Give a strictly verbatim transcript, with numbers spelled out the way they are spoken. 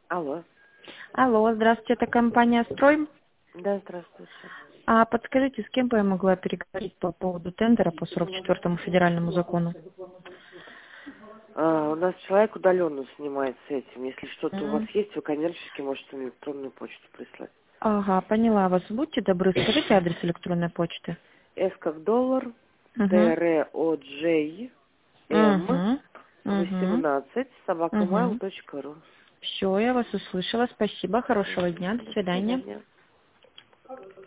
Алло. Алло, здравствуйте, это компания «Строй». Да, здравствуйте. А подскажите, с кем бы я могла переговорить по поводу тендера по сорок четвёртому федеральному закону? А, у нас человек удаленно занимается этим. Если что-то у вас М. есть, вы коммерчески можете на электронную почту прислать. Ага, поняла вас. Будьте добры, скажите адрес электронной почты. С как доллар, Т Угу. Р О Джей М Угу. Угу. восемнадцать собака майл Угу. точка ру. Все, я вас услышала. Спасибо. Хорошего дня. До До свидания. свидания.